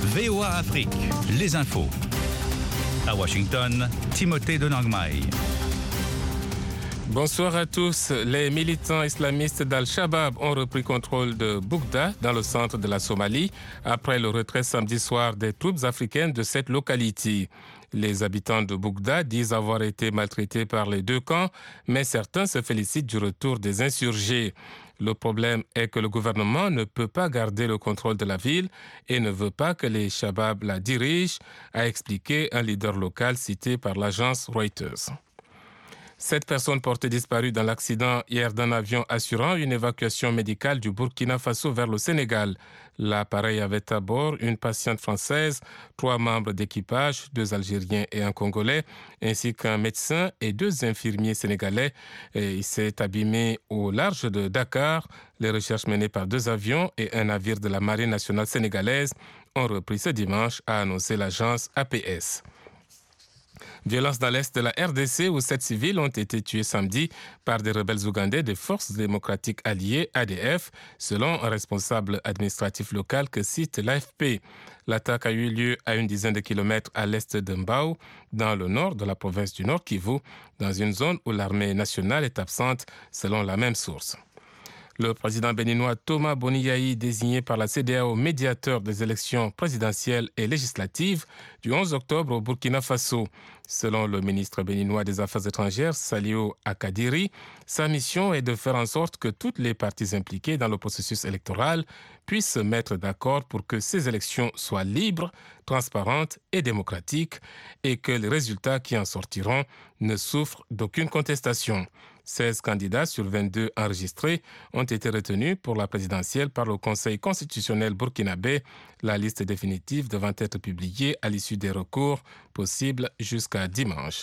VOA Afrique, les infos. À Washington, Timothée de Nangmai. Bonsoir à tous. Les militants islamistes d'Al-Shabaab ont repris contrôle de Bougda, dans le centre de la Somalie, après le retrait samedi soir des troupes africaines de cette localité. Les habitants de Bougda disent avoir été maltraités par les deux camps, mais certains se félicitent du retour des insurgés. Le problème est que le gouvernement ne peut pas garder le contrôle de la ville et ne veut pas que les Shabaab la dirigent, a expliqué un leader local cité par l'agence Reuters. 7 personnes portées disparues dans l'accident hier d'un avion assurant une évacuation médicale du Burkina Faso vers le Sénégal. L'appareil avait à bord une patiente française, 3 membres d'équipage, 2 Algériens et un Congolais, ainsi qu'un médecin et 2 infirmiers sénégalais. Il s'est abîmé au large de Dakar. Les recherches menées par 2 avions et un navire de la Marine nationale sénégalaise ont repris ce dimanche, a annoncé l'agence APS. Violence dans l'est de la RDC où 7 civils ont été tués samedi par des rebelles ougandais des Forces démocratiques alliées ADF, selon un responsable administratif local que cite l'AFP. L'attaque a eu lieu à une dizaine de kilomètres à l'est de Mbao, dans le nord de la province du Nord Kivu, dans une zone où l'armée nationale est absente, selon la même source. Le président béninois Thomas Boniyahi, désigné par la CEDEAO médiateur des élections présidentielles et législatives du 11 octobre au Burkina Faso. Selon le ministre béninois des Affaires étrangères, Salio Akadiri, sa mission est de faire en sorte que toutes les parties impliquées dans le processus électoral puissent se mettre d'accord pour que ces élections soient libres, transparentes et démocratiques et que les résultats qui en sortiront ne souffrent d'aucune contestation. 16 candidats sur 22 enregistrés ont été retenus pour la présidentielle par le Conseil constitutionnel burkinabé. La liste définitive devant être publiée à l'issue des recours possibles jusqu'à dimanche.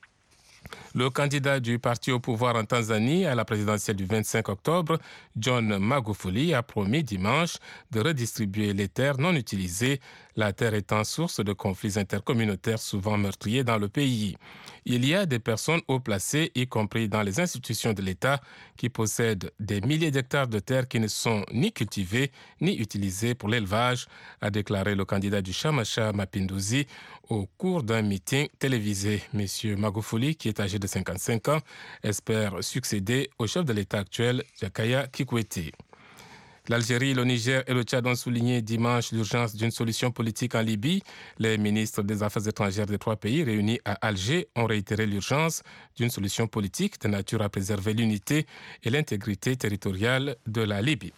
Le candidat du parti au pouvoir en Tanzanie à la présidentielle du 25 octobre, John Magufuli, a promis dimanche de redistribuer les terres non utilisées, la terre étant source de conflits intercommunautaires souvent meurtriers dans le pays. Il y a des personnes haut placées, y compris dans les institutions de l'État, qui possèdent des milliers d'hectares de terres qui ne sont ni cultivées ni utilisées pour l'élevage, a déclaré le candidat du Chamasha Mapinduzi au cours d'un meeting télévisé. Monsieur Magufuli, qui est âgé de 55 ans, espère succéder au chef de l'État actuel, Jakaya Kikwete. L'Algérie, le Niger et le Tchad ont souligné dimanche l'urgence d'une solution politique en Libye. Les ministres des Affaires étrangères des 3 pays réunis à Alger ont réitéré l'urgence d'une solution politique de nature à préserver l'unité et l'intégrité territoriale de la Libye.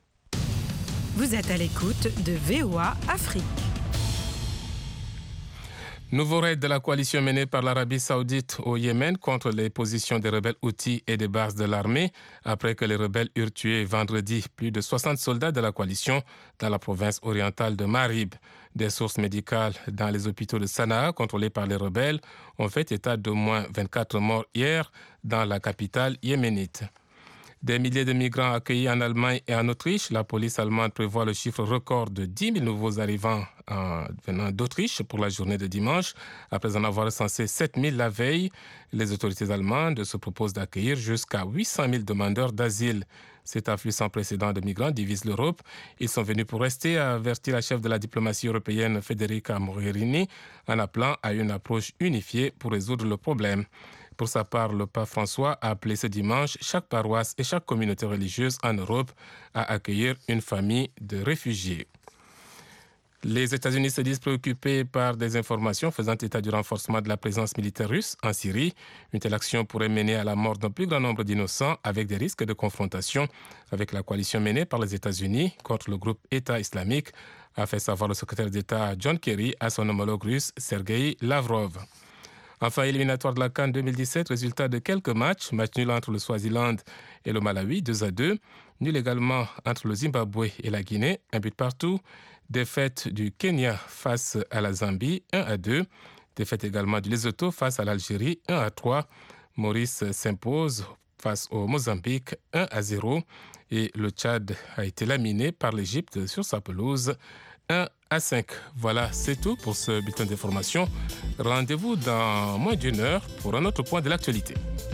Vous êtes à l'écoute de VOA Afrique. Nouveau raid de la coalition menée par l'Arabie saoudite au Yémen contre les positions des rebelles Houthis et des bases de l'armée, après que les rebelles eurent tué vendredi plus de 60 soldats de la coalition dans la province orientale de Marib. Des sources médicales dans les hôpitaux de Sanaa, contrôlés par les rebelles, ont fait état d'au moins 24 morts hier dans la capitale yéménite. Des milliers de migrants accueillis en Allemagne et en Autriche. La police allemande prévoit le chiffre record de 10 000 nouveaux arrivants venant d'Autriche pour la journée de dimanche. Après en avoir recensé 7 000 la veille, les autorités allemandes se proposent d'accueillir jusqu'à 800 000 demandeurs d'asile. Cet afflux sans précédent de migrants divise l'Europe. Ils sont venus pour rester, a averti la chef de la diplomatie européenne Federica Mogherini, en appelant à une approche unifiée pour résoudre le problème. Pour sa part, le pape François a appelé ce dimanche chaque paroisse et chaque communauté religieuse en Europe à accueillir une famille de réfugiés. Les États-Unis se disent préoccupés par des informations faisant état du renforcement de la présence militaire russe en Syrie. Une telle action pourrait mener à la mort d'un plus grand nombre d'innocents avec des risques de confrontation avec la coalition menée par les États-Unis contre le groupe État islamique, a fait savoir le secrétaire d'État John Kerry à son homologue russe Sergei Lavrov. Enfin, éliminatoire de la CAN 2017, résultat de quelques matchs. Match nul entre le Swaziland et le Malawi, 2-2. Nul également entre le Zimbabwe et la Guinée, 1 but partout. Défaite du Kenya face à la Zambie, 1-2. Défaite également du Lesotho face à l'Algérie, 1-3. Maurice s'impose face au Mozambique, 1-0. Et le Tchad a été laminé par l'Égypte sur sa pelouse, 1-5. Voilà, c'est tout pour ce bulletin d'information. Rendez-vous dans moins d'1 heure pour un autre point de l'actualité.